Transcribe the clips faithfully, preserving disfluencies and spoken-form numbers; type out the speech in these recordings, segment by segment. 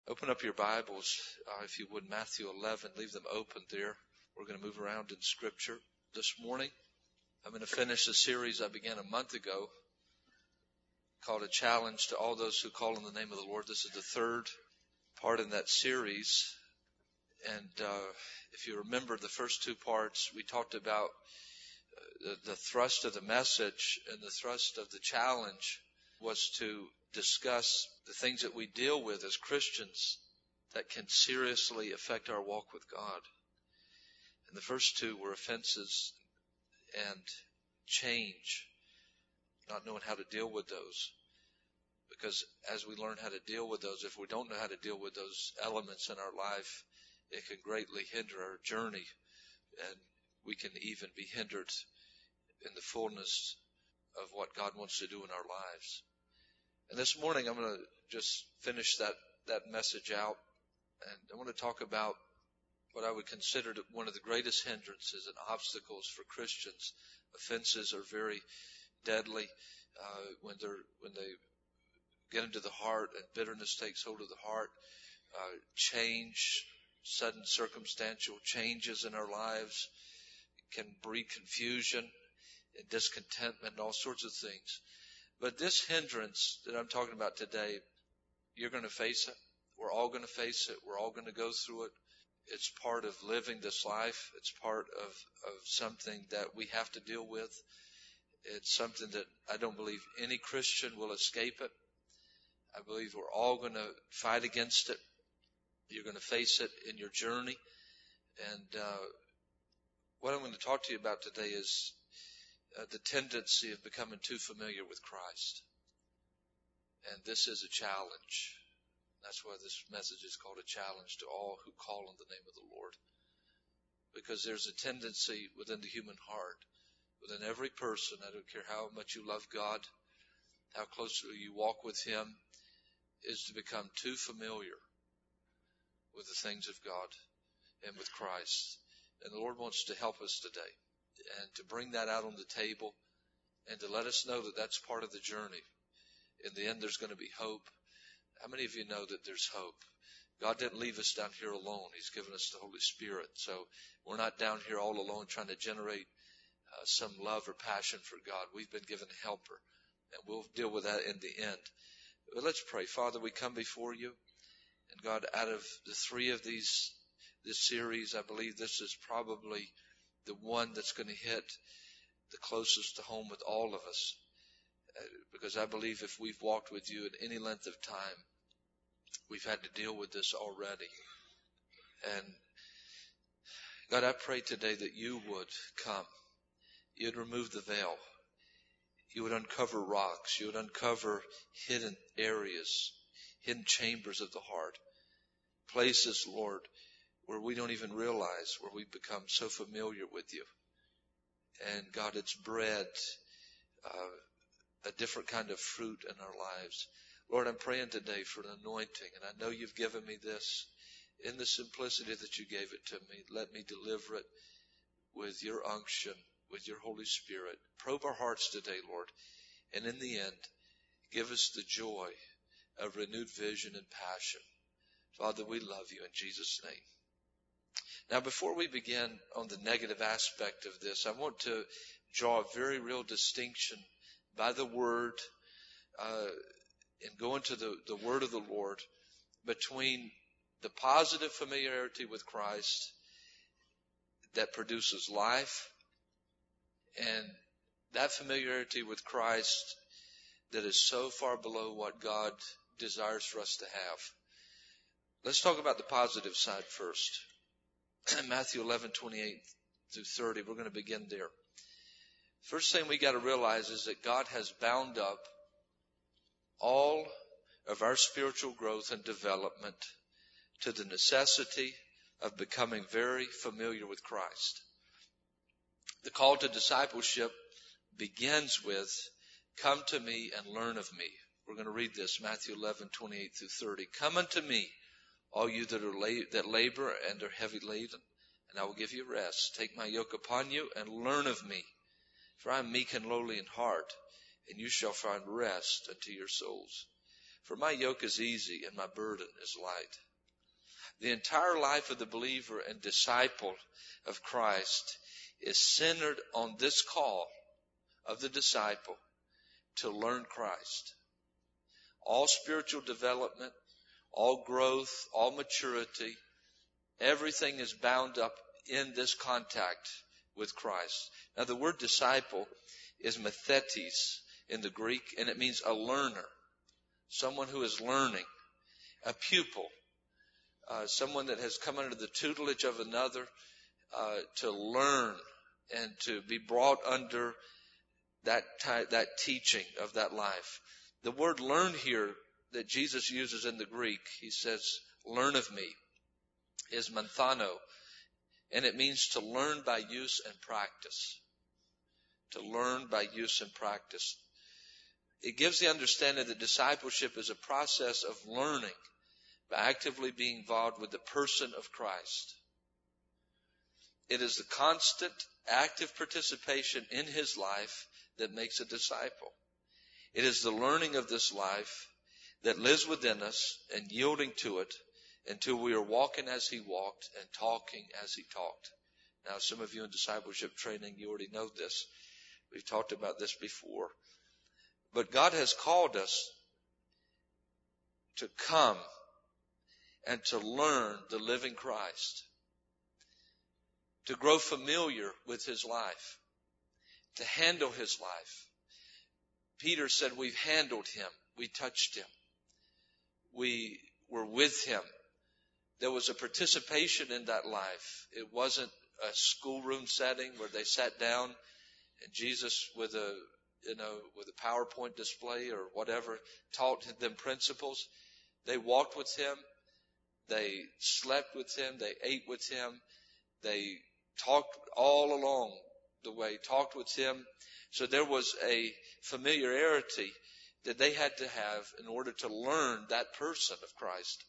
Open up your Bibles, uh, if you would, Matthew eleven. Leave them open there. We're going to move around in Scripture this morning. I'm going to finish a series I began a month ago called A Challenge to All Those Who Call on the Name of the Lord. This is the third part in that series. And uh, if you remember the first two parts, we talked about uh, the, the thrust of the message, and the thrust of the challenge was to discuss the things that we deal with as Christians that can seriously affect our walk with God. And the first two were offenses and change, not knowing how to deal with those. Because as we learn how to deal with those, if we don't know how to deal with those elements in our life, it can greatly hinder our journey, and we can even be hindered in the fullness of what God wants to do in our lives. And this morning I'm going to just finish that, that message out, and I want to talk about what I would consider one of the greatest hindrances and obstacles for Christians. Offenses are very deadly uh, when they're when they get into the heart, and bitterness takes hold of the heart. Uh, change, sudden circumstantial changes in our lives can breed confusion and discontentment and all sorts of things. But this hindrance that I'm talking about today, you're going to face it. We're all going to face it. We're all going to go through it. It's part of living this life. It's part of, of something that we have to deal with. It's something that I don't believe any Christian will escape it. I believe we're all going to fight against it. You're going to face it in your journey. And uh, what I'm going to talk to you about today is uh, the tendency of becoming too familiar with Christ. And this is a challenge. That's why this message is called A Challenge to All Who Call on the Name of the Lord. Because there's a tendency within the human heart, within every person, I don't care how much you love God, how closely you walk with Him, is to become too familiar with the things of God and with Christ. And the Lord wants to help us today, and to bring that out on the table, and to let us know that that's part of the journey. In the end, there's going to be hope. How many of you know that there's hope? God didn't leave us down here alone. He's given us the Holy Spirit. So we're not down here all alone trying to generate uh, some love or passion for God. We've been given a helper, and we'll deal with that in the end. But let's pray. Father, we come before you. And God, out of the three of these, this series, I believe this is probably the one that's going to hit the closest to home with all of us. Uh, because I believe if we've walked with you at any length of time, we've had to deal with this already. And God, I pray today that you would come. You'd remove the veil. You would uncover rocks. You would uncover hidden areas, hidden chambers of the heart. Places, Lord, where we don't even realize, where we become so familiar with you. And God, it's bred uh, a different kind of fruit in our lives. Lord, I'm praying today for an anointing, and I know you've given me this in the simplicity that you gave it to me. Let me deliver it with your unction, with your Holy Spirit. Probe our hearts today, Lord, and in the end, give us the joy of renewed vision and passion. Father, we love you in Jesus' name. Now, before we begin on the negative aspect of this, I want to draw a very real distinction by the Word uh, and go into the, the Word of the Lord between the positive familiarity with Christ that produces life and that familiarity with Christ that is so far below what God desires for us to have. Let's talk about the positive side first. Matthew eleven, twenty-eight through thirty, we're going to begin there. First thing we got to realize is that God has bound up all of our spiritual growth and development to the necessity of becoming very familiar with Christ. The call to discipleship begins with, come to me and learn of me. We're going to read this, Matthew eleven, twenty-eight through thirty. Come unto me, all you that are la- that labor and are heavy laden, and I will give you rest. Take my yoke upon you and learn of me, for I am meek and lowly in heart, and you shall find rest unto your souls. For my yoke is easy and my burden is light. The entire life of the believer and disciple of Christ is centered on this call of the disciple to learn Christ. All spiritual development, all growth, all maturity, everything is bound up in this contact with Christ. Now the word disciple is mathetes in the Greek, and it means a learner, someone who is learning, a pupil, uh, someone that has come under the tutelage of another uh, to learn and to be brought under that ty- that teaching of that life. The word learn here that Jesus uses in the Greek, he says, learn of me, is manthano, and it means to learn by use and practice. To learn by use and practice. It gives the understanding that discipleship is a process of learning by actively being involved with the person of Christ. It is the constant, active participation in his life that makes a disciple. It is the learning of this life that lives within us and yielding to it until we are walking as he walked and talking as he talked. Now, some of you in discipleship training, you already know this. We've talked about this before. But God has called us to come and to learn the living Christ, to grow familiar with his life, to handle his life. Peter said we've handled him. We touched him. We were with him. There was a participation in that life. It wasn't a schoolroom setting where they sat down and Jesus with a, you know, with a PowerPoint display or whatever taught them principles. They walked with him. They slept with him. They ate with him. They talked all along the way, talked with him. So there was a familiarity that they had to have in order to learn that person of Christ.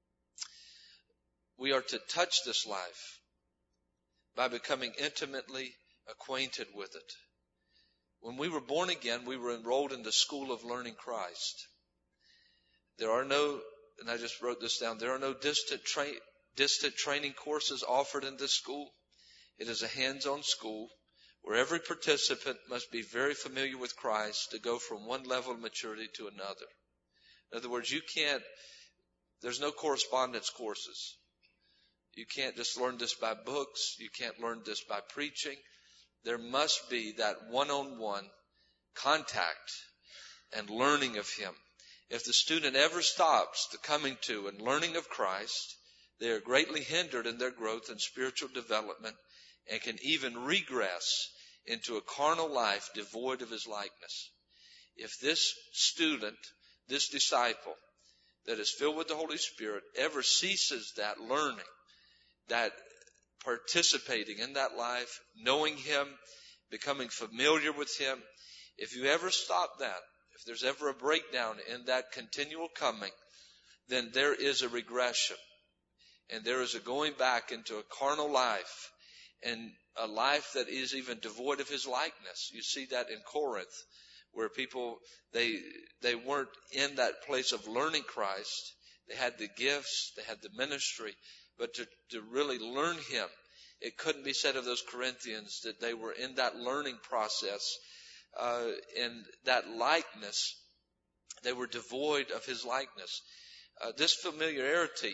We are to touch this life by becoming intimately acquainted with it. When we were born again, we were enrolled in the school of learning Christ. There are no, and I just wrote this down, there are no distant, tra- distant training courses offered in this school. It is a hands-on school where every participant must be very familiar with Christ to go from one level of maturity to another. In other words, you can't, there's no correspondence courses. You can't just learn this by books. You can't learn this by preaching. There must be that one-on-one contact and learning of him. If the student ever stops the coming to and learning of Christ, they are greatly hindered in their growth and spiritual development and can even regress into a carnal life devoid of his likeness. If this student, this disciple that is filled with the Holy Spirit ever ceases that learning, that participating in that life, knowing him, becoming familiar with him, if you ever stop that, if there's ever a breakdown in that continual coming, then there is a regression. And there is a going back into a carnal life and a life that is even devoid of his likeness. You see that in Corinth, where people, they they weren't in that place of learning Christ. They had the gifts, they had the ministry, but to, to really learn him, it couldn't be said of those Corinthians that they were in that learning process, uh, in that likeness. They were devoid of his likeness. Uh, this familiarity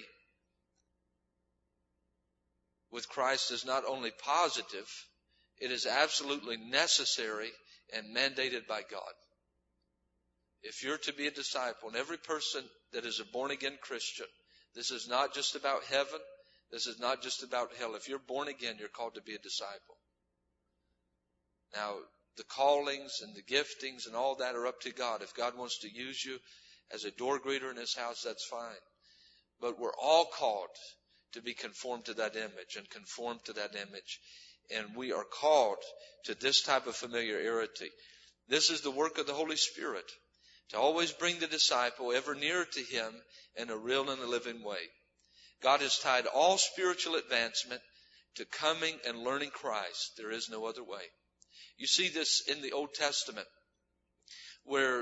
with Christ is not only positive, it is absolutely necessary and mandated by God. If you're to be a disciple, and every person that is a born-again Christian, this is not just about heaven, this is not just about hell. If you're born again, you're called to be a disciple. Now, the callings and the giftings and all that are up to God. If God wants to use you as a door greeter in his house, that's fine. But we're all called to be conformed to that image and conformed to that image. And we are called to this type of familiarity. This is the work of the Holy Spirit, to always bring the disciple ever nearer to him in a real and a living way. God has tied all spiritual advancement to coming and learning Christ. There is no other way. You see this in the Old Testament, where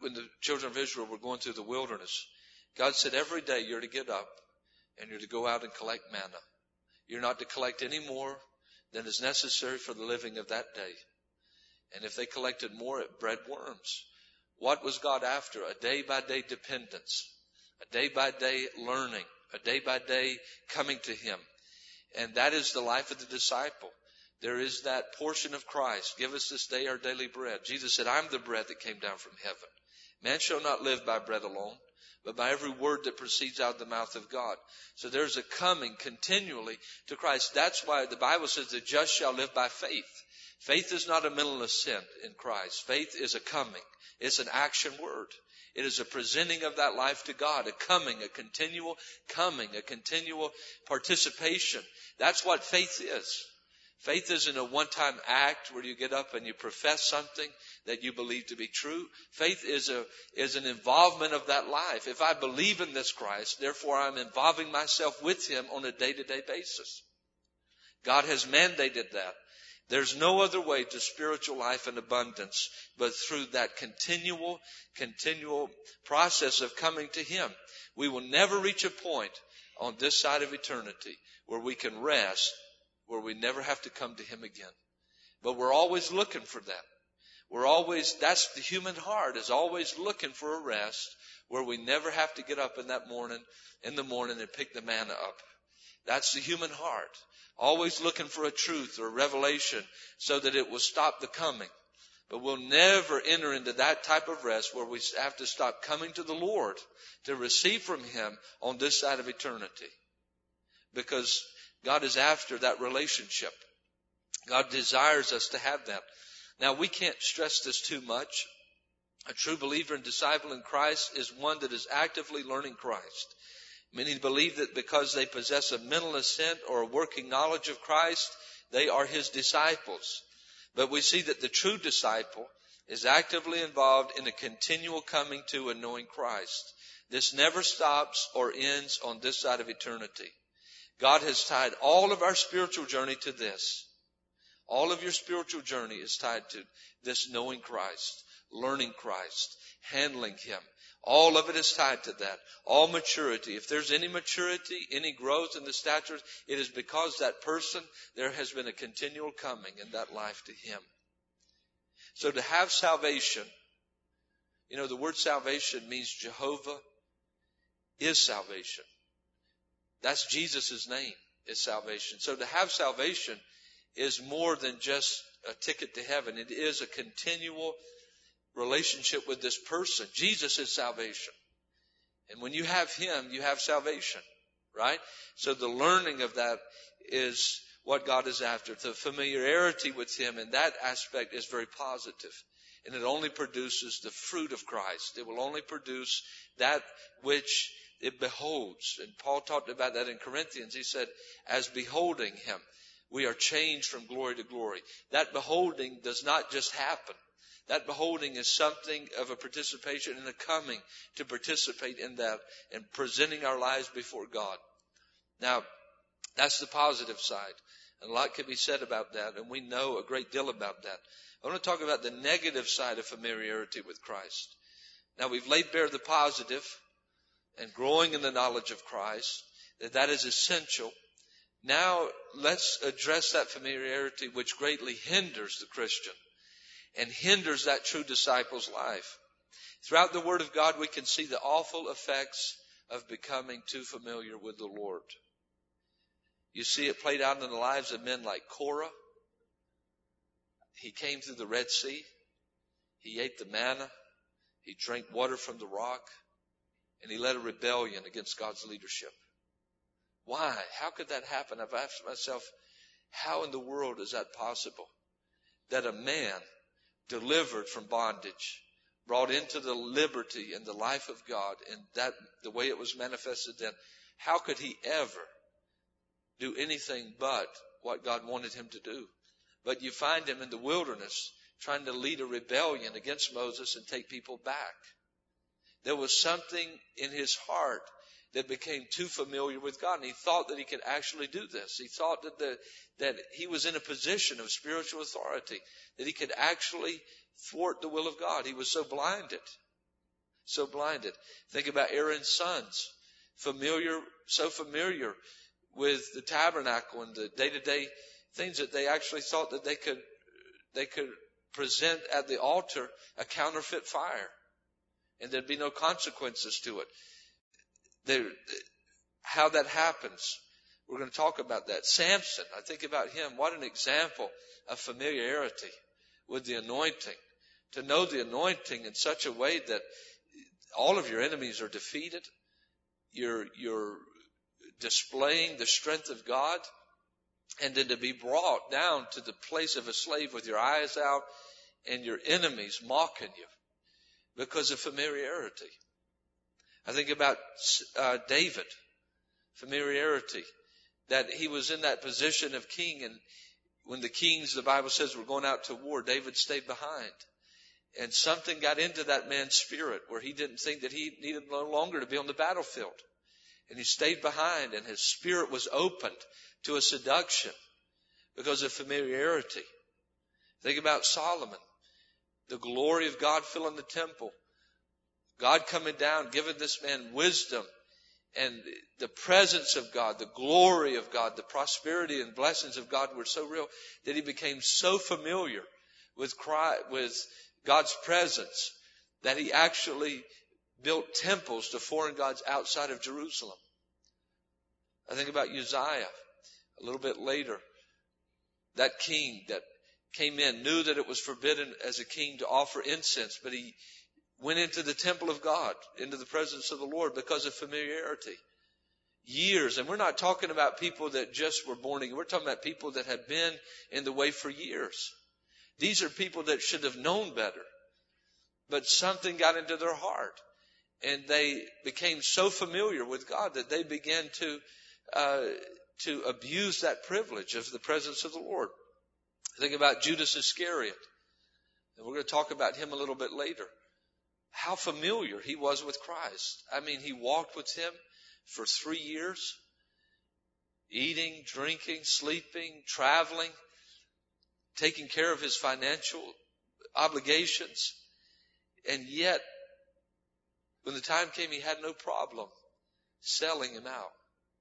when the children of Israel were going through the wilderness, God said every day you're to get up and you're to go out and collect manna. You're not to collect any more than is necessary for the living of that day. And if they collected more, it bred worms. What was God after? A day-by-day dependence, a day-by-day learning, a day-by-day coming to Him. And that is the life of the disciple. There is that portion of Christ. Give us this day our daily bread. Jesus said, I'm the bread that came down from heaven. Man shall not live by bread alone, but by every word that proceeds out of the mouth of God. So there's a coming continually to Christ. That's why the Bible says the just shall live by faith. Faith is not a mental assent in Christ. Faith is a coming. It's an action word. It is a presenting of that life to God, a coming, a continual coming, a continual participation. That's what faith is. Faith isn't a one-time act where you get up and you profess something that you believe to be true. Faith is a is an involvement of that life. If I believe in this Christ, therefore I'm involving myself with Him on a day-to-day basis. God has mandated that. There's no other way to spiritual life and abundance but through that continual, continual process of coming to Him. We will never reach a point on this side of eternity where we can rest, where we never have to come to Him again. But we're always looking for that. We're always, that's the human heart, is always looking for a rest where we never have to get up in that morning, in the morning and pick the manna up. That's the human heart. Always looking for a truth or a revelation so that it will stop the coming. But we'll never enter into that type of rest where we have to stop coming to the Lord to receive from Him on this side of eternity. Because God is after that relationship. God desires us to have that. Now, we can't stress this too much. A true believer and disciple in Christ is one that is actively learning Christ. Many believe that because they possess a mental assent or a working knowledge of Christ, they are His disciples. But we see that the true disciple is actively involved in a continual coming to and knowing Christ. This never stops or ends on this side of eternity. God has tied all of our spiritual journey to this. All of your spiritual journey is tied to this knowing Christ, learning Christ, handling Him. All of it is tied to that. All maturity. If there's any maturity, any growth in the stature, it is because that person, there has been a continual coming in that life to Him. So to have salvation, you know, the word salvation means Jehovah is salvation. That's Jesus' name, is salvation. So to have salvation is more than just a ticket to heaven. It is a continual relationship with this person. Jesus is salvation. And when you have Him, you have salvation, right? So the learning of that is what God is after. The familiarity with Him in that aspect is very positive. And it only produces the fruit of Christ. It will only produce that which it beholds. And Paul talked about that in Corinthians. He said, as beholding Him, we are changed from glory to glory. That beholding does not just happen. That beholding is something of a participation and a coming to participate in that and presenting our lives before God. Now, that's the positive side. And a lot can be said about that, and we know a great deal about that. I want to talk about the negative side of familiarity with Christ. Now, we've laid bare the positive and growing in the knowledge of Christ, that that is essential. Now, let's address that familiarity which greatly hinders the Christian and hinders that true disciple's life. Throughout the Word of God, we can see the awful effects of becoming too familiar with the Lord. You see it played out in the lives of men like Korah. He came through the Red Sea. He ate the manna. He drank water from the rock. And he led a rebellion against God's leadership. Why? How could that happen? I've asked myself, how in the world is that possible? That a man delivered from bondage, brought into the liberty and the life of God, and that the way it was manifested then, how could he ever do anything but what God wanted him to do? But you find him in the wilderness trying to lead a rebellion against Moses and take people back. There was something in his heart that became too familiar with God, and he thought that he could actually do this. He thought that the, that he was in a position of spiritual authority, that he could actually thwart the will of God. He was so blinded. so blinded. Think about Aaron's sons, familiar, so familiar with the tabernacle and the day-to-day things that they actually thought that they could, they could present at the altar a counterfeit fire, and there'd be no consequences to it. There, how that happens, we're going to talk about that. Samson, I think about him. What an example of familiarity with the anointing. To know the anointing in such a way that all of your enemies are defeated. You're, you're displaying the strength of God. And then to be brought down to the place of a slave with your eyes out and your enemies mocking you because of familiarity. I think about uh, David, familiarity, that he was in that position of king, and when the kings, the Bible says, were going out to war, David stayed behind. And something got into that man's spirit where he didn't think that he needed no longer to be on the battlefield. And he stayed behind, and his spirit was opened to a seduction because of familiarity. Think about Solomon, the glory of God filling the temple. God coming down, giving this man wisdom, and the presence of God, the glory of God, the prosperity and blessings of God were so real that he became so familiar with Christ, with God's presence that he actually built temples to foreign gods outside of Jerusalem. I think about Uzziah a little bit later. That king that came in knew that it was forbidden as a king to offer incense, but he went into the temple of God, into the presence of the Lord because of familiarity. Years, and we're not talking about people that just were born again. We're talking about people that had been in the way for years. These are people that should have known better, but something got into their heart, and they became so familiar with God that they began to uh, to abuse that privilege of the presence of the Lord. Think about Judas Iscariot, and we're going to talk about him a little bit later. How familiar he was with Christ. I mean, he walked with him for three years, eating, drinking, sleeping, traveling, taking care of his financial obligations. And yet, when the time came, he had no problem selling him out.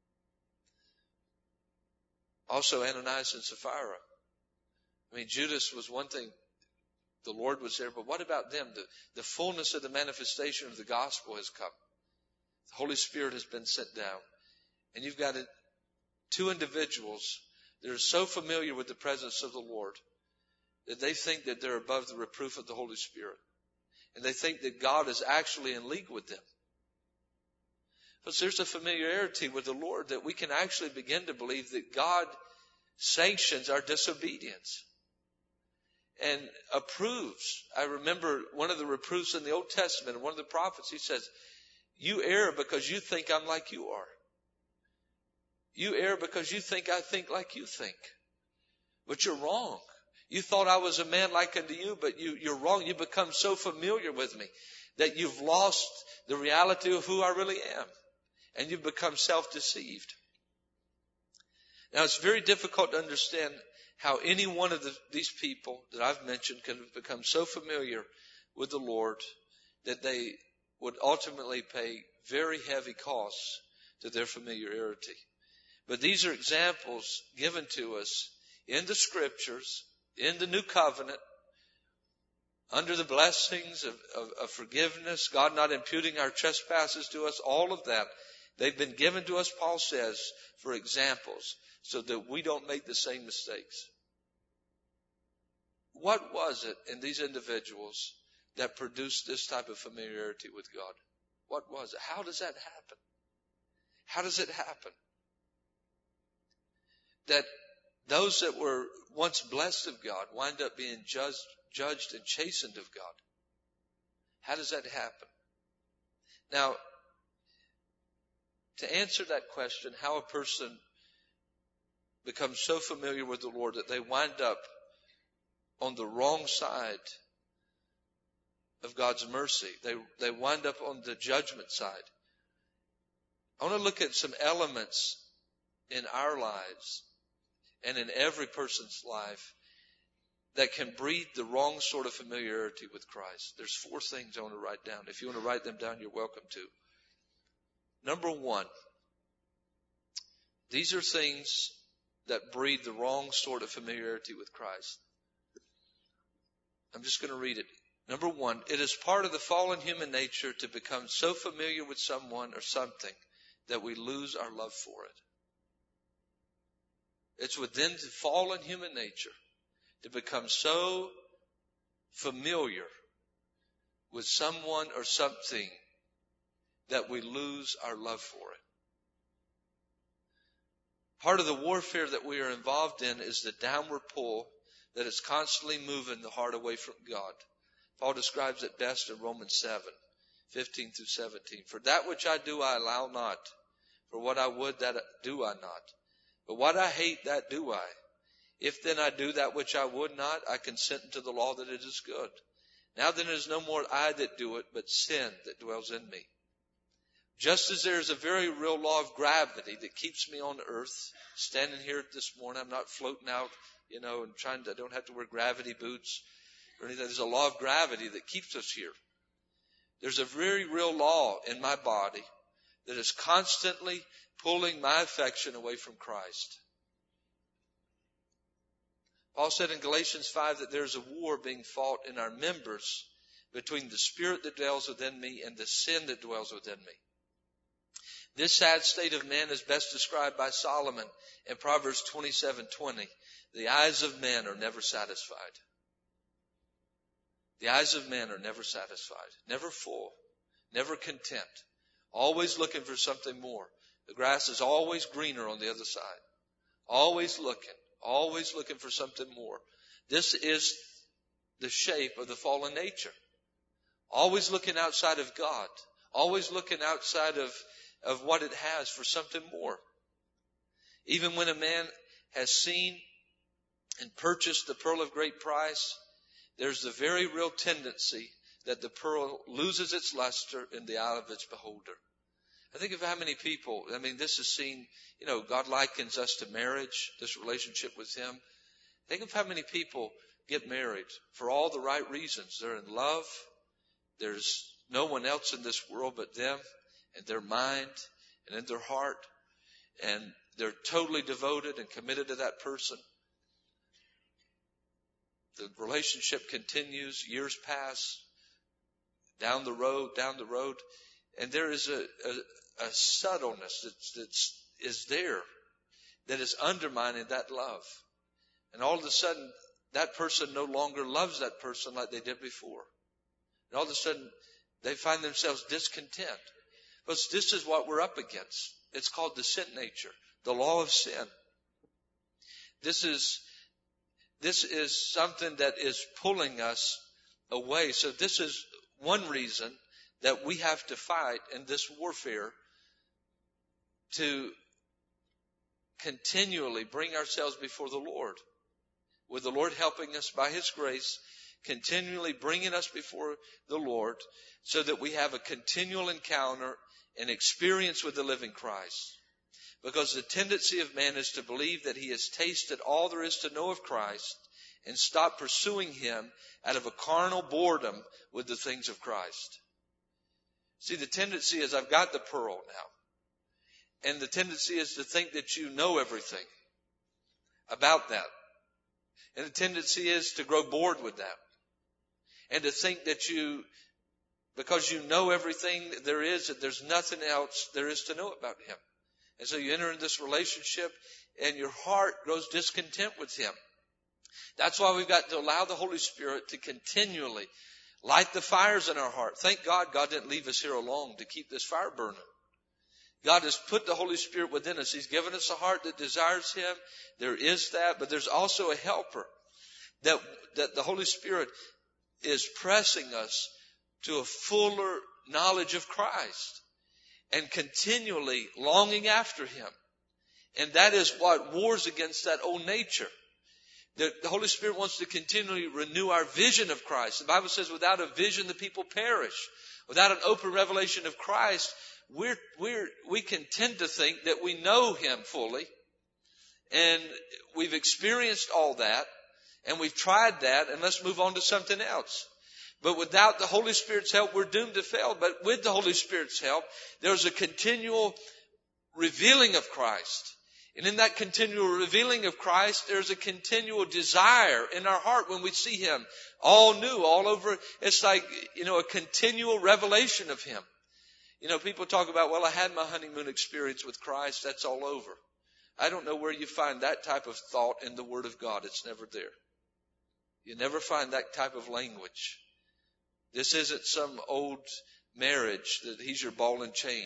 Also, Ananias and Sapphira. I mean, Judas was one thing. The Lord was there, but what about them? The, the fullness of the manifestation of the gospel has come. The Holy Spirit has been sent down. And you've got a, two individuals that are so familiar with the presence of the Lord that they think that they're above the reproof of the Holy Spirit. And they think that God is actually in league with them. But there's a familiarity with the Lord that we can actually begin to believe that God sanctions our disobedience and approves. I remember one of the reproofs in the Old Testament, and one of the prophets, he says, you err because you think I'm like you are. You err because you think I think like you think. But you're wrong. You thought I was a man like unto you, but you, you're wrong. You become so familiar with me that you've lost the reality of who I really am. And you've become self-deceived. Now, it's very difficult to understand how any one of the, these people that I've mentioned can become so familiar with the Lord that they would ultimately pay very heavy costs to their familiarity. But these are examples given to us in the Scriptures, in the New Covenant, under the blessings of, of, of forgiveness, God not imputing our trespasses to us, all of that. They've been given to us, Paul says, for examples, so that we don't make the same mistakes. What was it in these individuals that produced this type of familiarity with God? What was it? How does that happen? How does it happen? That those that were once blessed of God wind up being judged, judged and chastened of God. How does that happen? Now, to answer that question, how a person becomes so familiar with the Lord that they wind up on the wrong side of God's mercy. They, they wind up on the judgment side. I want to look at some elements in our lives and in every person's life that can breed the wrong sort of familiarity with Christ. There's four things I want to write down. If you want to write them down, you're welcome to. Number one, these are things that breed the wrong sort of familiarity with Christ. I'm just going to read it. Number one, it is part of the fallen human nature to become so familiar with someone or something that we lose our love for it. It's within the fallen human nature to become so familiar with someone or something that we lose our love for it. Part of the warfare that we are involved in is the downward pull that is constantly moving the heart away from God. Paul describes it best in Romans seven, fifteen through seventeen. For that which I do I allow not. For what I would that do I not. But what I hate that do I. If then I do that which I would not, I consent unto the law that it is good. Now then it is no more I that do it, but sin that dwells in me. Just as there is a very real law of gravity that keeps me on earth, standing here this morning, I'm not floating out, you know, and trying to, I don't have to wear gravity boots or anything. There's a law of gravity that keeps us here. There's a very real law in my body that is constantly pulling my affection away from Christ. Paul said in Galatians five that there's a war being fought in our members between the spirit that dwells within me and the sin that dwells within me. This sad state of man is best described by Solomon in Proverbs twenty-seven twenty. The eyes of men are never satisfied. The eyes of men are never satisfied, never full, never content, always looking for something more. The grass is always greener on the other side. Always looking, always looking for something more. This is the shape of the fallen nature. Always looking outside of God. Always looking outside of, of what it has for something more. Even when a man has seen and purchased the pearl of great price, there's the very real tendency that the pearl loses its luster in the eye of its beholder. I think of how many people, I mean, this is seen, you know, God likens us to marriage, this relationship with Him. Think of how many people get married for all the right reasons. They're in love. There's no one else in this world but them and their mind and in their heart. And they're totally devoted and committed to that person. The relationship continues, years pass, down the road, down the road. And there is a, a, a subtleness that's, that's is there that is undermining that love. And all of a sudden, that person no longer loves that person like they did before. And all of a sudden, they find themselves discontent. But this is what we're up against. It's called the sin nature, the law of sin. This is, this is something that is pulling us away. So this is one reason that we have to fight in this warfare to continually bring ourselves before the Lord. With the Lord helping us by His grace, continually bringing us before the Lord so that we have a continual encounter and experience with the living Christ. Because the tendency of man is to believe that he has tasted all there is to know of Christ and stop pursuing Him out of a carnal boredom with the things of Christ. See, the tendency is I've got the pearl now. And the tendency is to think that you know everything about that. And the tendency is to grow bored with that. And to think that you, because you know everything there is, that there's nothing else there is to know about Him. And so you enter in this relationship and your heart grows discontent with Him. That's why we've got to allow the Holy Spirit to continually light the fires in our heart. Thank God God didn't leave us here alone to keep this fire burning. God has put the Holy Spirit within us. He's given us a heart that desires Him. There is that, but there's also a helper that, that the Holy Spirit is pressing us to a fuller knowledge of Christ and continually longing after Him. And that is what wars against that old nature. The, the Holy Spirit wants to continually renew our vision of Christ. The Bible says without a vision the people perish. Without an open revelation of Christ, we're, we're, we can tend to think that we know Him fully. And we've experienced all that. And we've tried that, and let's move on to something else. But without the Holy Spirit's help, we're doomed to fail. But with the Holy Spirit's help, there's a continual revealing of Christ. And in that continual revealing of Christ, there's a continual desire in our heart when we see Him. All new, all over. It's like, you know, a continual revelation of Him. You know, people talk about, well, I had my honeymoon experience with Christ. That's all over. I don't know where you find that type of thought in the Word of God. It's never there. You never find that type of language. This isn't some old marriage that He's your ball and chain,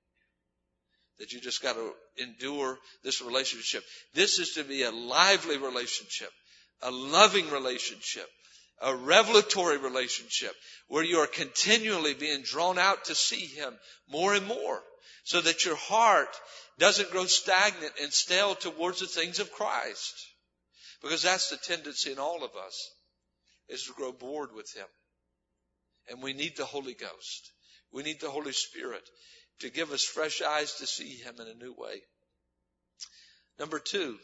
that you just got to endure this relationship. This is to be a lively relationship, a loving relationship, a revelatory relationship where you are continually being drawn out to see Him more and more, so that your heart doesn't grow stagnant and stale towards the things of Christ. Because that's the tendency in all of us, is to grow bored with Him. And we need the Holy Ghost. We need the Holy Spirit to give us fresh eyes to see Him in a new way. Number two,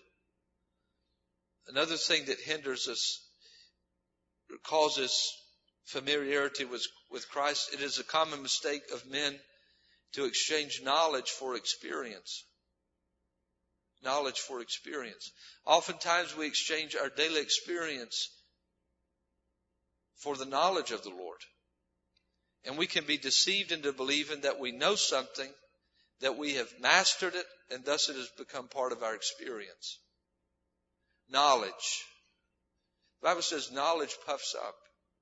another thing that hinders us, or causes familiarity with, with Christ, it is a common mistake of men to exchange knowledge for experience. Knowledge for experience. Oftentimes we exchange our daily experience for the knowledge of the Lord. And we can be deceived into believing that we know something, that we have mastered it, and thus it has become part of our experience. Knowledge. The Bible says knowledge puffs up.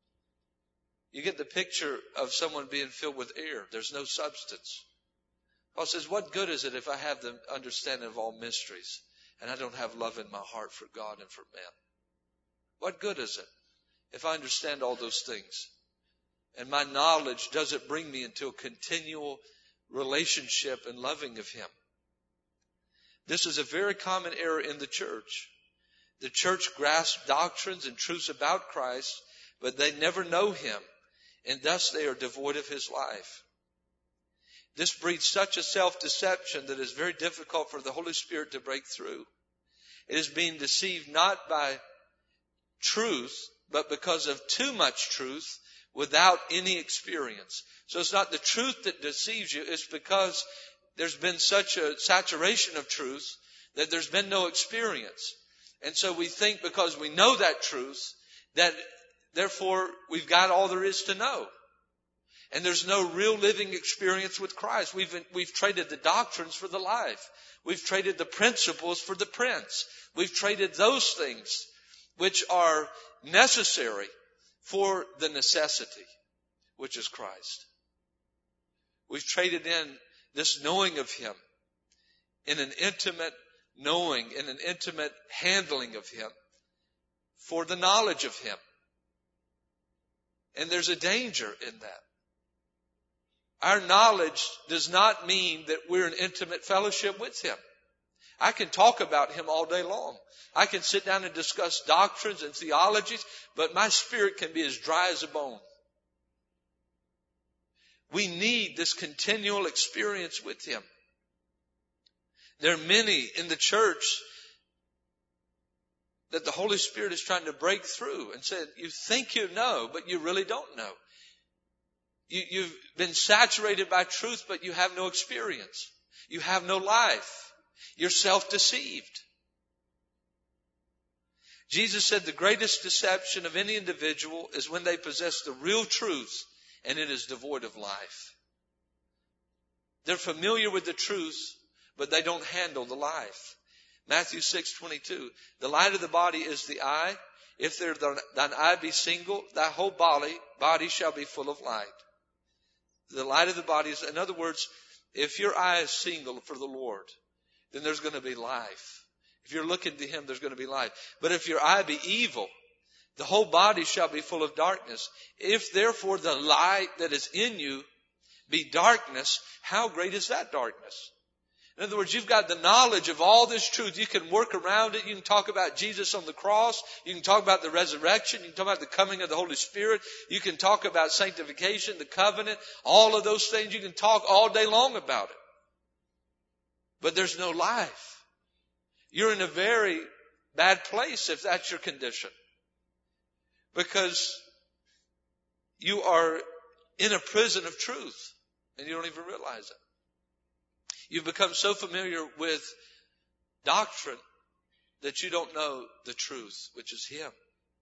You get the picture of someone being filled with air. There's no substance. Paul says, what good is it if I have the understanding of all mysteries and I don't have love in my heart for God and for men? What good is it if I understand all those things and my knowledge doesn't bring me into a continual relationship and loving of Him? This is a very common error in the church. The church grasps doctrines and truths about Christ, but they never know Him, and thus they are devoid of His life. This breeds such a self-deception that it's very difficult for the Holy Spirit to break through. It is being deceived not by truth, but because of too much truth without any experience. So it's not the truth that deceives you. It's because there's been such a saturation of truth that there's been no experience. And so we think because we know that truth, that therefore we've got all there is to know. And there's no real living experience with Christ. We've, we've traded the doctrines for the life. We've traded the principles for the prince. We've traded those things which are necessary for the necessity, which is Christ. We've traded in this knowing of Him in an intimate knowing, in an intimate handling of Him for the knowledge of Him. And there's a danger in that. Our knowledge does not mean that we're in intimate fellowship with Him. I can talk about Him all day long. I can sit down and discuss doctrines and theologies, but my spirit can be as dry as a bone. We need this continual experience with Him. There are many in the church that the Holy Spirit is trying to break through and say, you think you know, but you really don't know. You, you've been saturated by truth, but you have no experience. You have no life. You're self-deceived. Jesus said the greatest deception of any individual is when they possess the real truth and it is devoid of life. They're familiar with the truth, but they don't handle the life. Matthew six twenty-two, the light of the body is the eye. If there thine eye be single, thy whole body, body shall be full of light. The light of the body is, in other words, if your eye is single for the Lord, then there's going to be life. If you're looking to Him, there's going to be life. But if your eye be evil, the whole body shall be full of darkness. If therefore the light that is in you be darkness, how great is that darkness? In other words, you've got the knowledge of all this truth. You can work around it. You can talk about Jesus on the cross. You can talk about the resurrection. You can talk about the coming of the Holy Spirit. You can talk about sanctification, the covenant, all of those things. You can talk all day long about it. But there's no life. You're in a very bad place if that's your condition. Because you are in a prison of truth and you don't even realize it. You've become so familiar with doctrine that you don't know the truth, which is Him.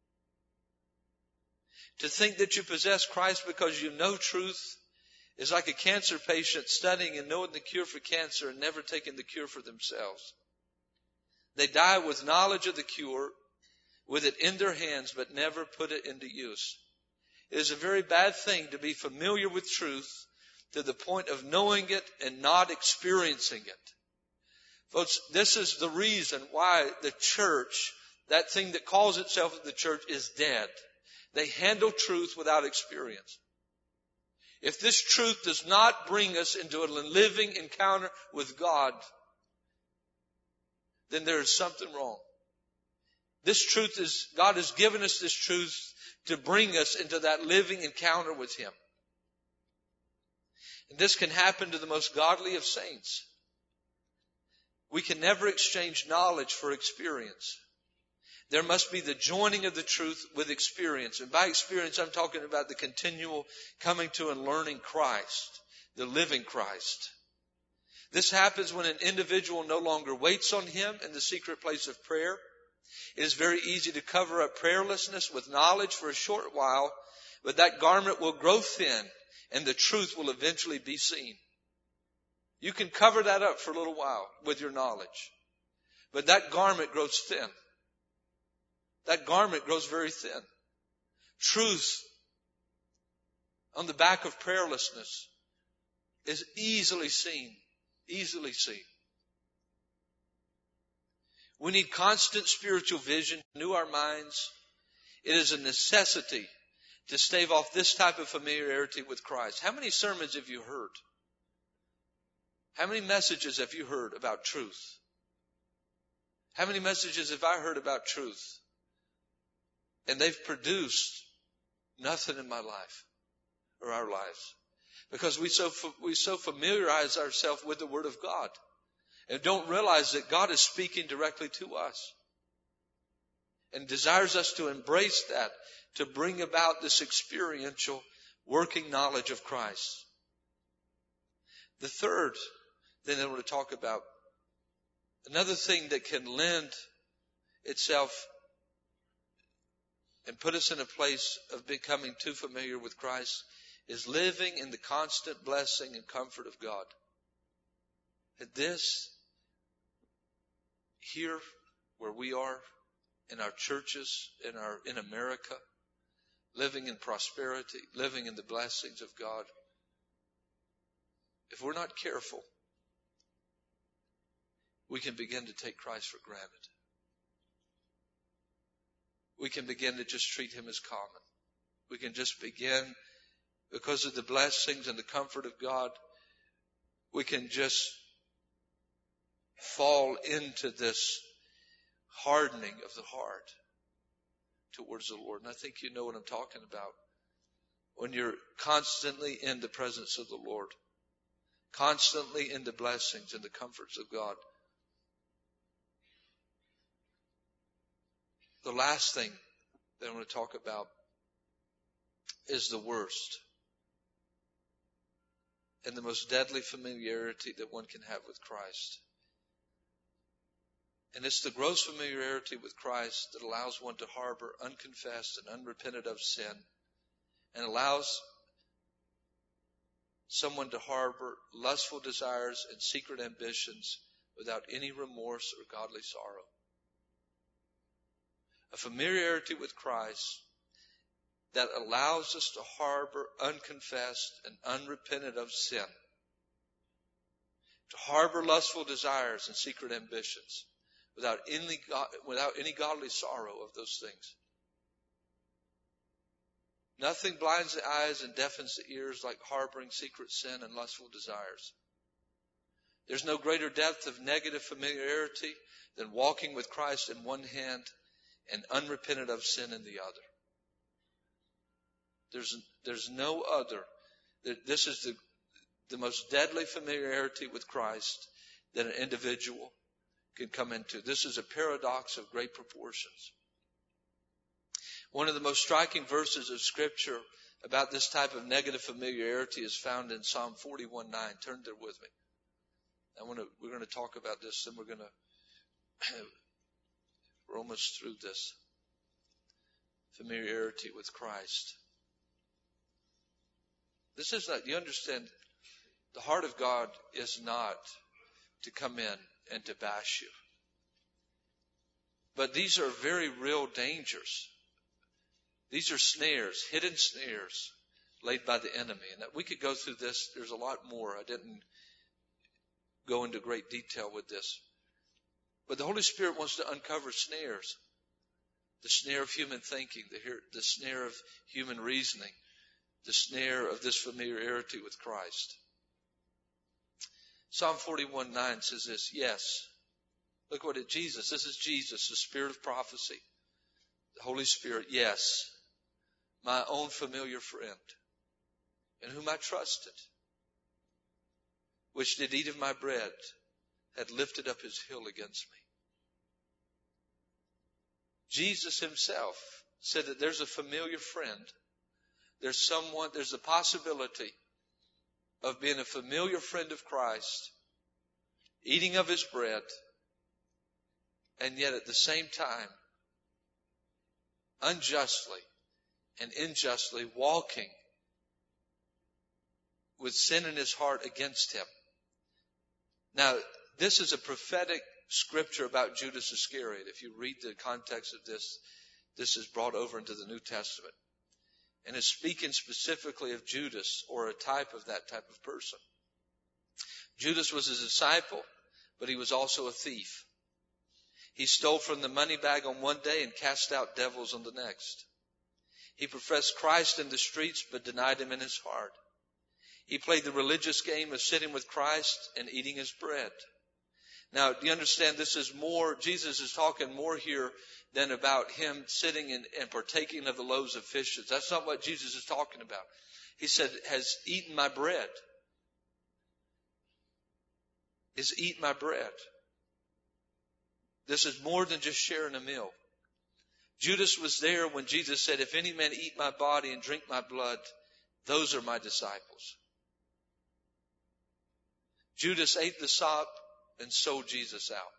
To think that you possess Christ because you know truth is like a cancer patient studying and knowing the cure for cancer and never taking the cure for themselves. They die with knowledge of the cure, with it in their hands, but never put it into use. It is a very bad thing to be familiar with truth to the point of knowing it and not experiencing it. Folks, this is the reason why the church, that thing that calls itself the church, is dead. They handle truth without experience. If this truth does not bring us into a living encounter with God, then there is something wrong. This truth is, God has given us this truth to bring us into that living encounter with Him. And this can happen to the most godly of saints. We can never exchange knowledge for experience. There must be the joining of the truth with experience. And by experience, I'm talking about the continual coming to and learning Christ, the living Christ. This happens when an individual no longer waits on Him in the secret place of prayer. It is very easy to cover up prayerlessness with knowledge for a short while, but that garment will grow thin and the truth will eventually be seen. You can cover that up for a little while with your knowledge, but that garment grows thin. That garment grows very thin. Truth on the back of prayerlessness is easily seen, easily seen. We need constant spiritual vision to renew our minds. It is a necessity to stave off this type of familiarity with Christ. How many sermons have you heard? How many messages have you heard about truth? How many messages have I heard about truth? And they've produced nothing in my life or our lives. Because we so, we so familiarize ourselves with the Word of God and don't realize that God is speaking directly to us and desires us to embrace that, to bring about this experiential working knowledge of Christ. The third thing that I want to talk about, another thing that can lend itself and put us in a place of becoming too familiar with Christ, is living in the constant blessing and comfort of God. And this, here where we are, in our churches, in our in America, living in prosperity, living in the blessings of God, if we're not careful, we can begin to take Christ for granted. We can begin to just treat Him as common. We can just begin, because of the blessings and the comfort of God, we can just fall into this hardening of the heart towards the Lord. And I think you know what I'm talking about. When you're constantly in the presence of the Lord, constantly in the blessings and the comforts of God. The last thing that I want to talk about is the worst and the most deadly familiarity that one can have with Christ. And it's the gross familiarity with Christ that allows one to harbor unconfessed and unrepented of sin, and allows someone to harbor lustful desires and secret ambitions without any remorse or godly sorrow. A familiarity with Christ that allows us to harbor unconfessed and unrepented of sin, to harbor lustful desires and secret ambitions without any, without any godly sorrow of those things. Nothing blinds the eyes and deafens the ears like harboring secret sin and lustful desires. There's no greater depth of negative familiarity than walking with Christ in one hand and unrepented of sin in the other. There's, there's no other. This is the, the most deadly familiarity with Christ that an individual can come into. This is a paradox of great proportions. One of the most striking verses of Scripture about this type of negative familiarity is found in Psalm forty-one nine. Turn there with me. I want to, we're going to talk about this, and we're going to, we're almost through this. Familiarity with Christ. This is not, you understand, the heart of God is not to come in and to bash you. But these are very real dangers. These are snares, hidden snares laid by the enemy. And that we could go through this. There's a lot more. I didn't go into great detail with this. But the Holy Spirit wants to uncover snares. The snare of human thinking, the, the snare of human reasoning, the snare of this familiarity with Christ. Psalm forty-one nine says this, yes. Look what it, Jesus, this is Jesus, the Spirit of prophecy. The Holy Spirit, yes. My own familiar friend, in whom I trusted, which did eat of my bread, had lifted up his heel against me. Jesus himself said that there's a familiar friend. There's someone, there's a possibility of being a familiar friend of Christ, eating of his bread, and yet at the same time, unjustly and unjustly walking with sin in his heart against him. Now, this is a prophetic scripture about Judas Iscariot. If you read the context of this, this is brought over into the New Testament. And is speaking specifically of Judas, or a type of that type of person. Judas was a disciple, but he was also a thief. He stole from the money bag on one day and cast out devils on the next. He professed Christ in the streets, but denied him in his heart. He played the religious game of sitting with Christ and eating his bread. Now, do you understand this is more, Jesus is talking more here than about him sitting and, and partaking of the loaves of fishes. That's not what Jesus is talking about. He said, has eaten my bread. Is eat my bread. This is more than just sharing a meal. Judas was there when Jesus said, if any man eat my body and drink my blood, those are my disciples. Judas ate the sop and sold Jesus out.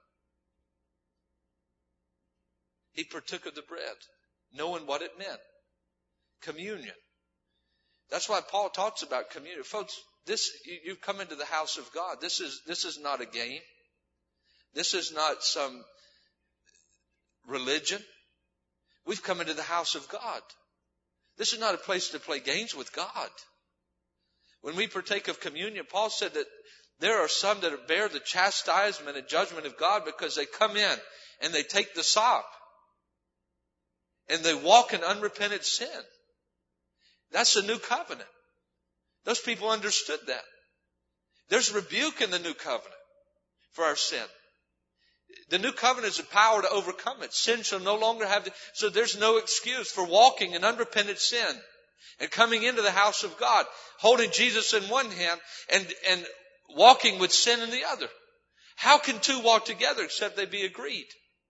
He partook of the bread, knowing what it meant. Communion. That's why Paul talks about communion. Folks, this, you've come into the house of God. This is, this is not a game. This is not some religion. We've come into the house of God. This is not a place to play games with God. When we partake of communion, Paul said that there are some that bear the chastisement and judgment of God because they come in and they take the sop and they walk in unrepentant sin. That's the new covenant. Those people understood that. There's rebuke in the new covenant for our sin. The new covenant is a power to overcome it. Sin shall no longer have, the, so there's no excuse for walking in unrepentant sin and coming into the house of God, holding Jesus in one hand and, and walking with sin in the other. How can two walk together except they be agreed?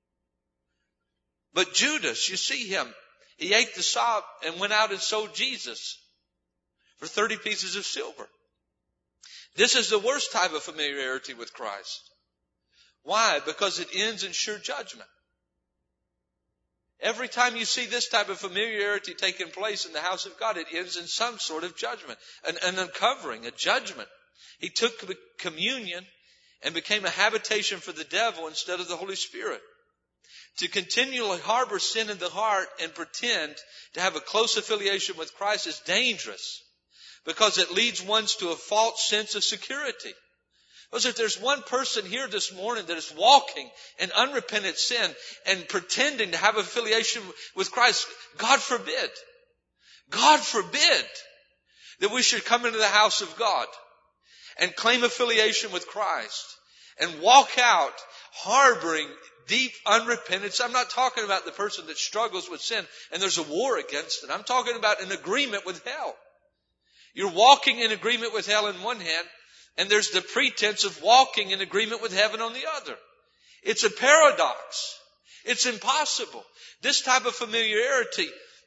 But Judas, you see him, he ate the sop and went out and sold Jesus for thirty pieces of silver. This is the worst type of familiarity with Christ. Why? Because it ends in sure judgment. Every time you see this type of familiarity taking place in the house of God, it ends in some sort of judgment, an, an uncovering, a judgment. He took communion and became a habitation for the devil instead of the Holy Spirit. To continually harbor sin in the heart and pretend to have a close affiliation with Christ is dangerous because it leads one to a false sense of security. Because if there's one person here this morning that is walking in unrepentant sin and pretending to have affiliation with Christ, God forbid, God forbid that we should come into the house of God and claim affiliation with Christ and walk out harboring deep unrepentance. I'm not talking about the person that struggles with sin and there's a war against it. I'm talking about an agreement with hell. You're walking in agreement with hell in one hand, and there's the pretense of walking in agreement with heaven on the other. It's a paradox. It's impossible. This type of familiarity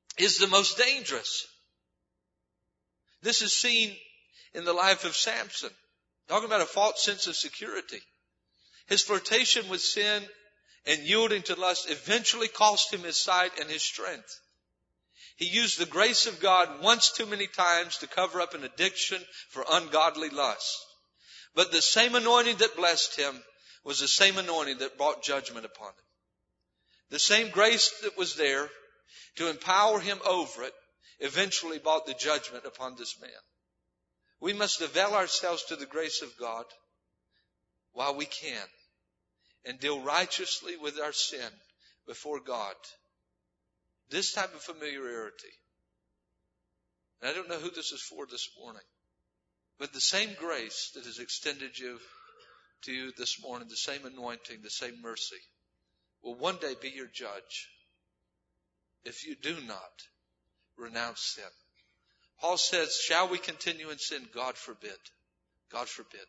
is the most dangerous. This is seen in the life of Samson. Talking about a false sense of security. His flirtation with sin and yielding to lust eventually cost him his sight and his strength. He used the grace of God once too many times to cover up an addiction for ungodly lust. But the same anointing that blessed him was the same anointing that brought judgment upon him. The same grace that was there to empower him over it eventually brought the judgment upon this man. We must avail ourselves to the grace of God while we can and deal righteously with our sin before God. This type of familiarity. And I don't know who this is for this morning, but the same grace that has extended you to you this morning, the same anointing, the same mercy, will one day be your judge if you do not renounce sin. Paul says, shall we continue in sin? God forbid. God forbid.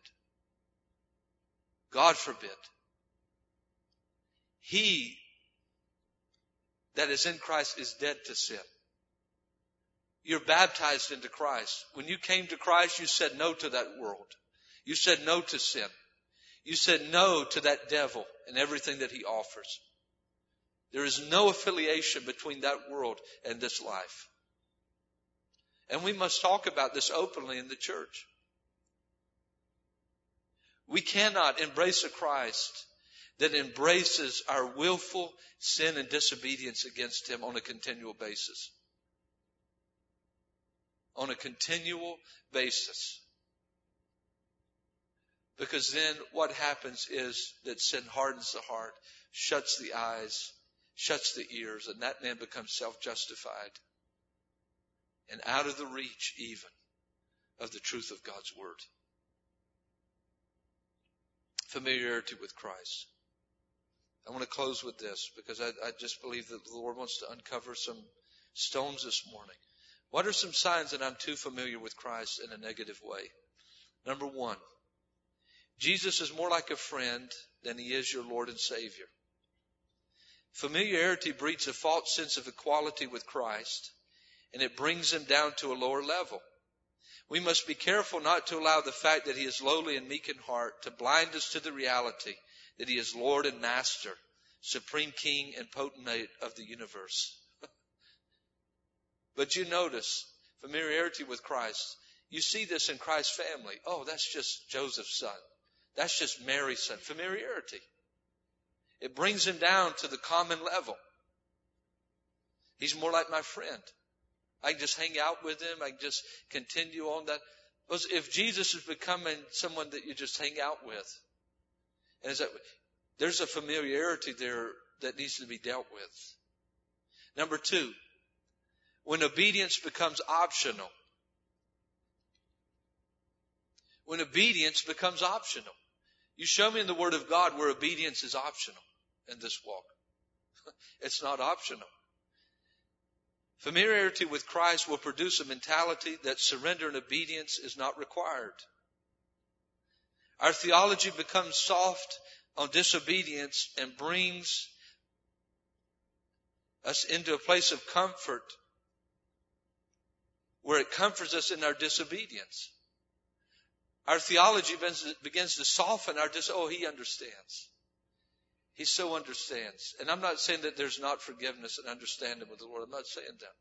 God forbid. He that is in Christ is dead to sin. You're baptized into Christ. When you came to Christ, you said no to that world. You said no to sin. You said no to that devil and everything that he offers. There is no affiliation between that world and this life. And we must talk about this openly in the church. We cannot embrace a Christ that embraces our willful sin and disobedience against him on a continual basis. On a continual basis. Because then what happens is that sin hardens the heart, shuts the eyes, shuts the ears, and that man becomes self-justified and out of the reach even of the truth of God's word. Familiarity with Christ. I want to close with this because I, I just believe that the Lord wants to uncover some stones this morning. What are some signs that I'm too familiar with Christ in a negative way? Number one, Jesus is more like a friend than he is your Lord and Savior. Familiarity breeds a false sense of equality with Christ, and it brings him down to a lower level. We must be careful not to allow the fact that he is lowly and meek in heart to blind us to the reality that he is Lord and Master, Supreme King and Potentate of the universe. But you notice familiarity with Christ. You see this in Christ's family. Oh, that's just Joseph's son. That's just Mary's son. Familiarity. It brings him down to the common level. He's more like my friend. I can just hang out with him. I can just continue on that. Because if Jesus is becoming someone that you just hang out with, and is that, there's a familiarity there that needs to be dealt with. Number two, when obedience becomes optional. When obedience becomes optional. You show me in the Word of God where obedience is optional in this walk. It's not optional. Familiarity with Christ will produce a mentality that surrender and obedience is not required. Our theology becomes soft on disobedience and brings us into a place of comfort where it comforts us in our disobedience. Our theology begins to soften our dis. Oh, he understands. He so understands. And I'm not saying that there's not forgiveness and understanding with the Lord. I'm not saying that.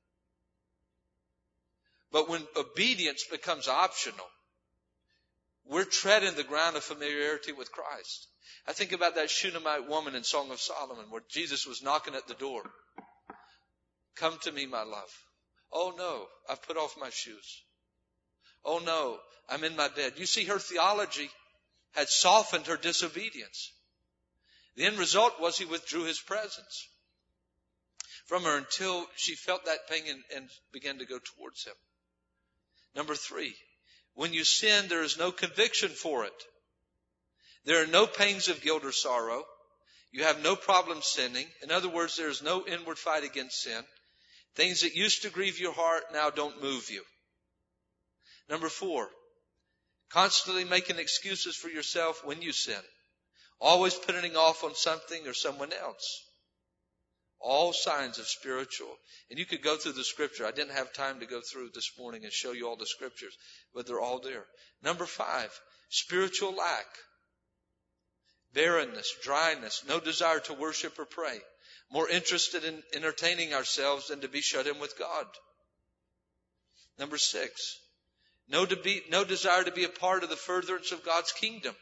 But when obedience becomes optional, we're treading the ground of familiarity with Christ. I think about that Shunammite woman in Song of Solomon where Jesus was knocking at the door. Come to me, my love. Oh no, I've put off my shoes. Oh no, I'm in my bed. You see, her theology had softened her disobedience. The end result was he withdrew his presence from her until she felt that pain and, and began to go towards him. Number three, when you sin, there is no conviction for it. There are no pangs of guilt or sorrow. You have no problem sinning. In other words, there is no inward fight against sin. Things that used to grieve your heart now don't move you. Number four, constantly making excuses for yourself when you sin. Always putting off on something or someone else. All signs of spiritual. And you could go through the scripture. I didn't have time to go through this morning and show you all the scriptures, but they're all there. Number five, spiritual lack. Barrenness, dryness, no desire to worship or pray. More interested in entertaining ourselves than to be shut in with God. Number six, no, to be, no desire to be a part of the furtherance of God's kingdom.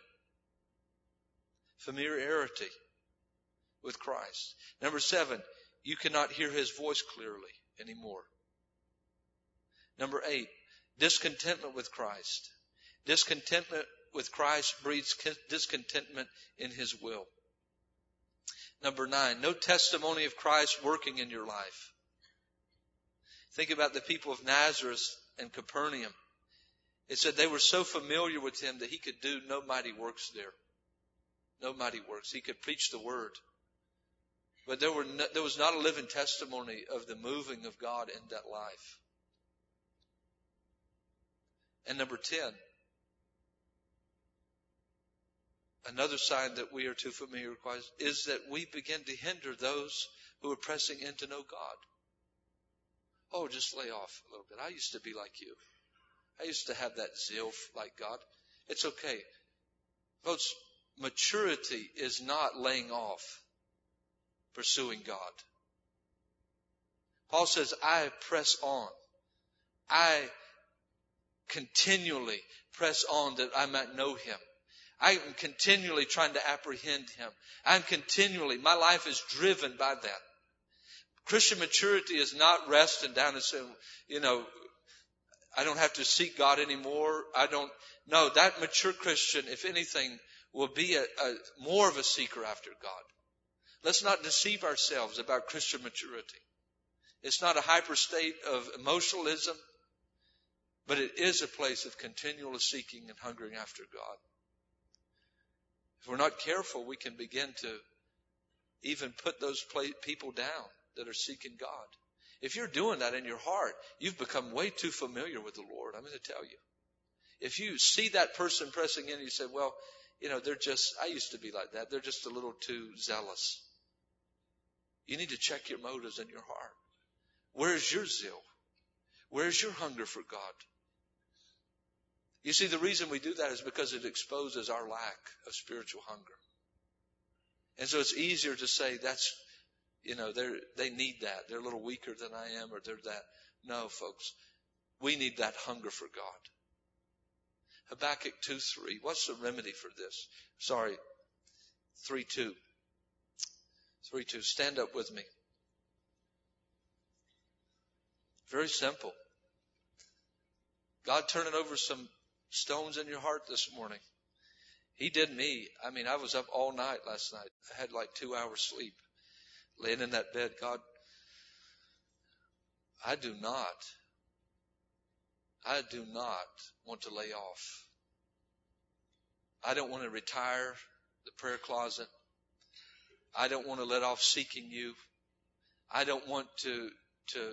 Familiarity with Christ. Number seven, you cannot hear His voice clearly anymore. Number eight, discontentment with Christ. Discontentment with Christ breeds discontentment in His will. Number nine, no testimony of Christ working in your life. Think about the people of Nazareth and Capernaum. It said they were so familiar with Him that He could do no mighty works there. No mighty works. He could preach the word. But there were no, there was not a living testimony of the moving of God in that life. And number ten, another sign that we are too familiar with Christ is that we begin to hinder those who are pressing in to know God. Oh, just lay off a little bit. I used to be like you. I used to have that zeal like God. It's okay. Folks, maturity is not laying off pursuing God. Paul says, I press on. I continually press on that I might know Him. I am continually trying to apprehend Him. I'm continually, my life is driven by that. Christian maturity is not resting down and saying, you know, I don't have to seek God anymore. I don't, no, that mature Christian, if anything, will be a, a more of a seeker after God. Let's not deceive ourselves about Christian maturity. It's not a hyper state of emotionalism, but it is a place of continual seeking and hungering after God. If we're not careful, we can begin to even put those people down that are seeking God. If you're doing that in your heart, you've become way too familiar with the Lord. I'm going to tell you. If you see that person pressing in, you say, well, you know, they're just, I used to be like that. They're just a little too zealous. You need to check your motives in your heart. Where's your zeal? Where's your hunger for God? You see, the reason we do that is because it exposes our lack of spiritual hunger. And so it's easier to say that's, you know, they're, they need that. They're a little weaker than I am, or they're that. No, folks. We need that hunger for God. Habakkuk two three. What's the remedy for this? Sorry. three two. three two. Stand up with me. Very simple. God turning over some stones in your heart this morning. He did me. I mean, I was up all night last night. I had like two hours sleep. Laying in that bed, God, I do not, I do not want to lay off. I don't want to retire the prayer closet. I don't want to let off seeking you. I don't want to, to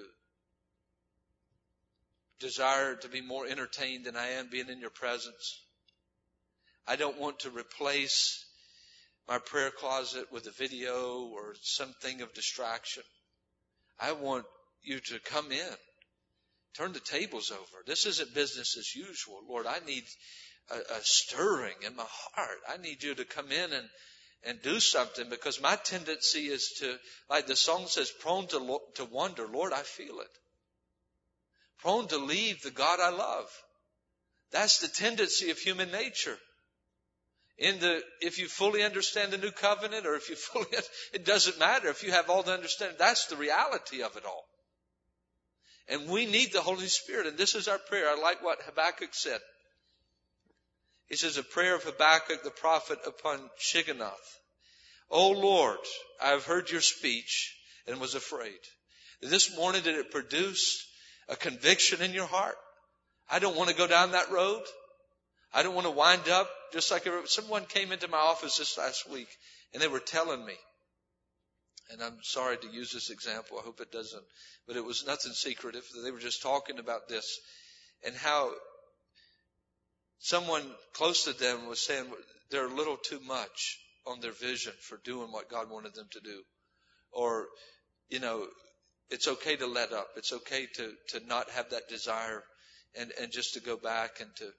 desire to be more entertained than I am being in your presence. I don't want to replace my prayer closet with a video or something of distraction. I want you to come in. Turn the tables over. This isn't business as usual. Lord, I need a, a stirring in my heart. I need you to come in and, and do something, because my tendency is to, like the song says, prone to, to wonder. Lord, I feel it. Prone to leave the God I love. That's the tendency of human nature. In the, if you fully understand the new covenant, or if you fully, it doesn't matter if you have all the understanding. That's the reality of it all. And we need the Holy Spirit. And this is our prayer. I like what Habakkuk said. He says, a prayer of Habakkuk the prophet upon Shigionoth. O Lord, I have heard your speech and was afraid. This morning, did it produce a conviction in your heart? I don't want to go down that road. I don't want to wind up just like someone came into my office this last week and they were telling me, and I'm sorry to use this example, I hope it doesn't, but it was nothing secretive. They were just talking about this and how someone close to them was saying they're a little too much on their vision for doing what God wanted them to do. Or you know, it's okay to let up. It's okay to, to not have that desire and, and just to go back and to,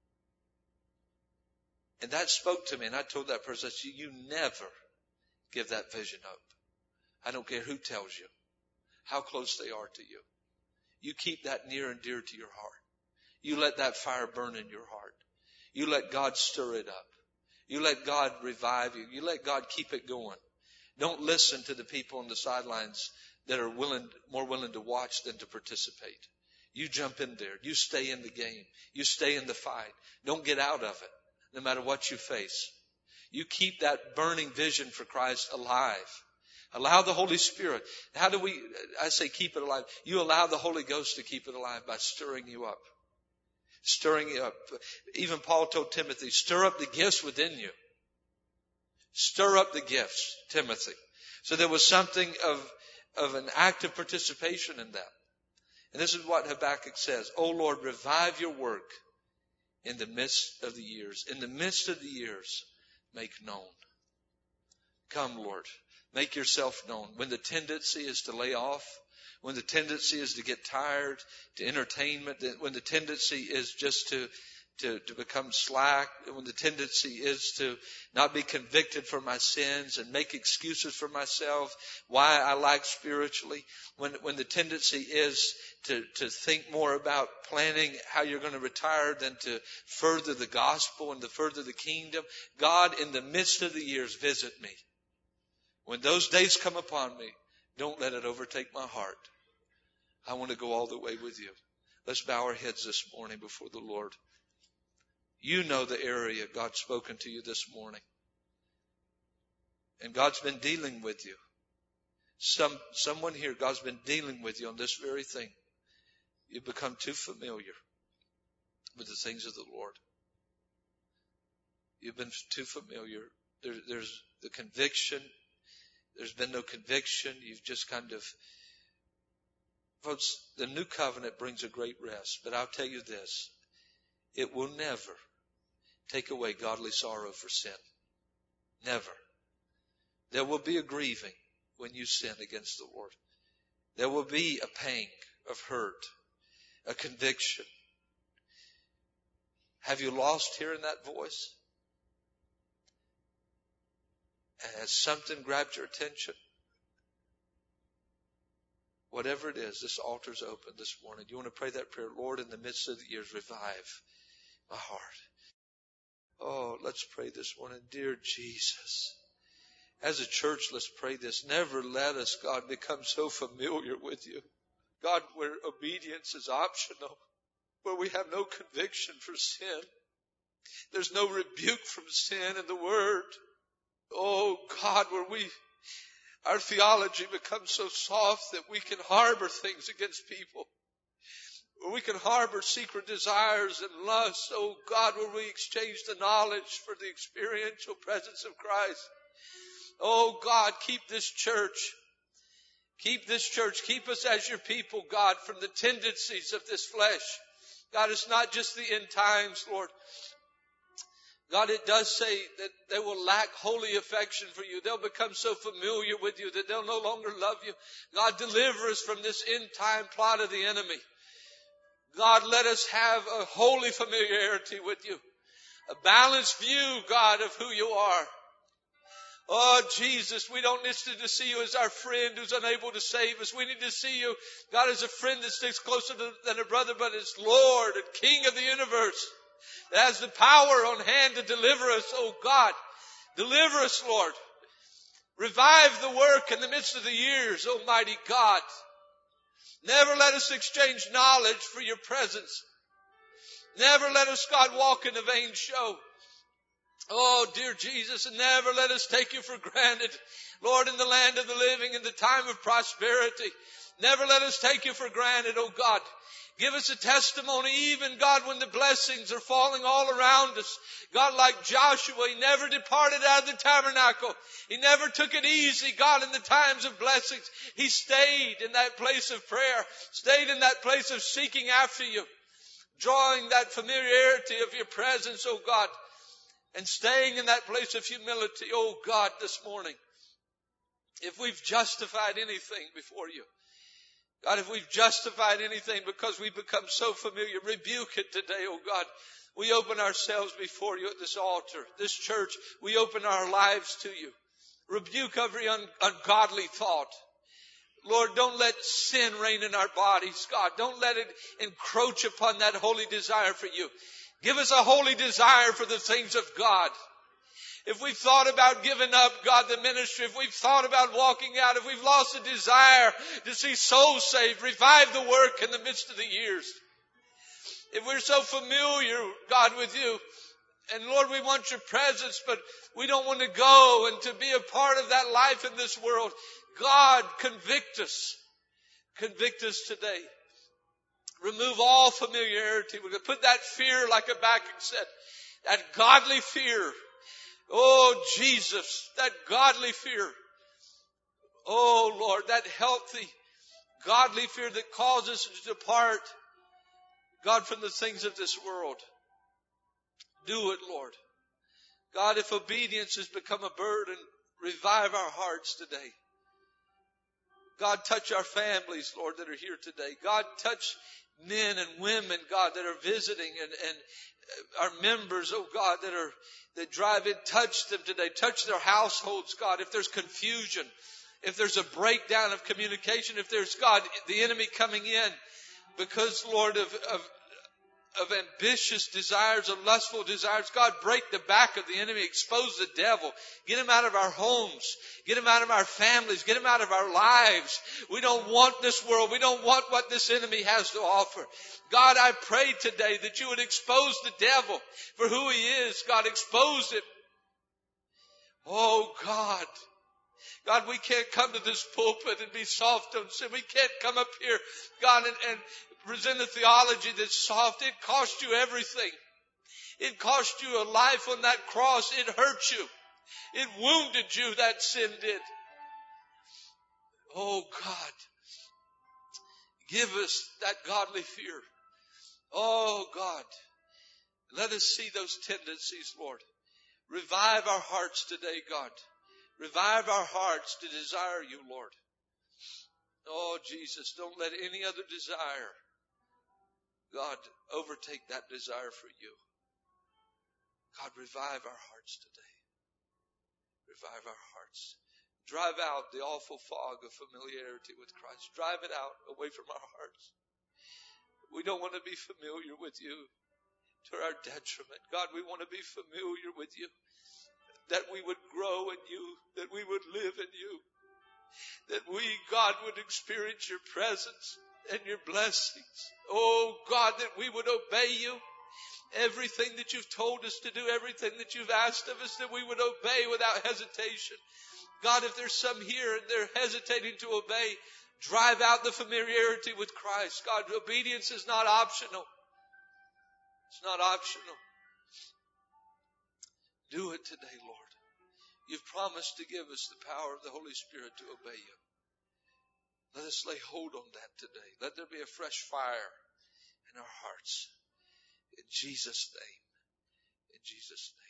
and that spoke to me. And I told that person, I said, you never give that vision up. I don't care who tells you, how close they are to you. You keep that near and dear to your heart. You let that fire burn in your heart. You let God stir it up. You let God revive you. You let God keep it going. Don't listen to the people on the sidelines that are willing, more willing to watch than to participate. You jump in there. You stay in the game. You stay in the fight. Don't get out of it, no matter what you face. You keep that burning vision for Christ alive. Allow the Holy Spirit. How do we, I say keep it alive. You allow the Holy Ghost to keep it alive by stirring you up. Stirring you up. Even Paul told Timothy, stir up the gifts within you. Stir up the gifts, Timothy. So there was something of, of an active participation in that. And this is what Habakkuk says. O Lord, revive your work in the midst of the years. In the midst of the years, make known. Come, Lord, make yourself known. When the tendency is to lay off, when the tendency is to get tired, to entertainment, when the tendency is just to, to, to become slack, when the tendency is to not be convicted for my sins and make excuses for myself, why I lack spiritually, when, when the tendency is to, to think more about planning how you're going to retire than to further the gospel and to further the kingdom, God, in the midst of the years, visit me. When those days come upon me, don't let it overtake my heart. I want to go all the way with you. Let's bow our heads this morning before the Lord. You know the area God's spoken to you this morning. And God's been dealing with you. Some, someone here, God's been dealing with you on this very thing. You've become too familiar with the things of the Lord. You've been too familiar. There, there's the conviction. There's been no conviction. You've just kind of... Folks, the new covenant brings a great rest. But I'll tell you this. It will never take away godly sorrow for sin. Never. There will be a grieving when you sin against the Lord. There will be a pang of hurt, a conviction. Have you lost hearing that voice? Has something grabbed your attention? Whatever it is, this altar's open this morning. You want to pray that prayer? Lord, in the midst of the years, revive my heart. Oh, let's pray this morning. Dear Jesus, as a church, let's pray this. Never let us, God, become so familiar with you. God, where obedience is optional, where we have no conviction for sin. There's no rebuke from sin in the Word. Oh, God, where we, our theology becomes so soft that we can harbor things against people. Where we can harbor secret desires and lusts. Oh, God, where we exchange the knowledge for the experiential presence of Christ. Oh, God, keep this church. Keep this church. Keep us as your people, God, from the tendencies of this flesh. God, it's not just the end times, Lord. God, it does say that they will lack holy affection for you. They'll become so familiar with you that they'll no longer love you. God, deliver us from this end time plot of the enemy. God, let us have a holy familiarity with you. A balanced view, God, of who you are. Oh, Jesus, we don't need to see you as our friend who's unable to save us. We need to see you, God, as a friend that sticks closer to, than a brother, but as Lord and King of the universe. That has the power on hand to deliver us. Oh, God, deliver us, Lord. Revive the work in the midst of the years, Almighty God. Never let us exchange knowledge for your presence. Never let us, God, walk in a vain show. Oh, dear Jesus, and never let us take you for granted. Lord, in the land of the living, in the time of prosperity, never let us take you for granted, oh God. Give us a testimony, even, God, when the blessings are falling all around us. God, like Joshua, he never departed out of the tabernacle. He never took it easy, God, in the times of blessings. He stayed in that place of prayer, stayed in that place of seeking after you, drawing that familiarity of your presence, oh God, and staying in that place of humility, oh God, this morning. If we've justified anything before you, God, if we've justified anything because we've become so familiar, rebuke it today, oh God. We open ourselves before you at this altar, this church. We open our lives to you. Rebuke every un- ungodly thought. Lord, don't let sin reign in our bodies, God. Don't let it encroach upon that holy desire for you. Give us a holy desire for the things of God. If we've thought about giving up, God, the ministry, if we've thought about walking out, if we've lost a desire to see souls saved, revive the work in the midst of the years. If we're so familiar, God, with you, and Lord, we want your presence, but we don't want to go and to be a part of that life in this world. God, convict us. Convict us today. Remove all familiarity. We're going to put that fear, like Habakkuk said, that godly fear. Oh, Jesus, that godly fear. Oh, Lord, that healthy, godly fear that causes us to depart, God, from the things of this world. Do it, Lord. God, if obedience has become a burden, revive our hearts today. God, touch our families, Lord, that are here today. God, touch men and women, God, that are visiting, and, and our members, oh God, that are that drive in. Touch them today. Touch their households, God. If there's confusion, if there's a breakdown of communication, if there's, God, the enemy coming in because, Lord, of, of of ambitious desires, of lustful desires. God, break the back of the enemy. Expose the devil. Get him out of our homes. Get him out of our families. Get him out of our lives. We don't want this world. We don't want what this enemy has to offer. God, I pray today that you would expose the devil for who he is. God, expose him. Oh, God. God, we can't come to this pulpit and be soft on sin. We can't come up here, God, and, and present a theology that's soft. It cost you everything. It cost you a life on that cross. It hurt you. It wounded you, that sin did. Oh, God, give us that godly fear. Oh, God, let us see those tendencies, Lord. Revive our hearts today, God. Revive our hearts to desire you, Lord. Oh, Jesus, don't let any other desire, God, overtake that desire for you. God, revive our hearts today. Revive our hearts. Drive out the awful fog of familiarity with Christ. Drive it out away from our hearts. We don't want to be familiar with you to our detriment. God, we want to be familiar with you. That we would grow in you, that we would live in you, that we, God, would experience your presence and your blessings. Oh, God, that we would obey you. Everything that you've told us to do, everything that you've asked of us, that we would obey without hesitation. God, if there's some here and they're hesitating to obey, drive out the familiarity with Christ. God, obedience is not optional. It's not optional. Do it today, Lord. You've promised to give us the power of the Holy Spirit to obey you. Let us lay hold on that today. Let there be a fresh fire in our hearts. In Jesus' name. In Jesus' name.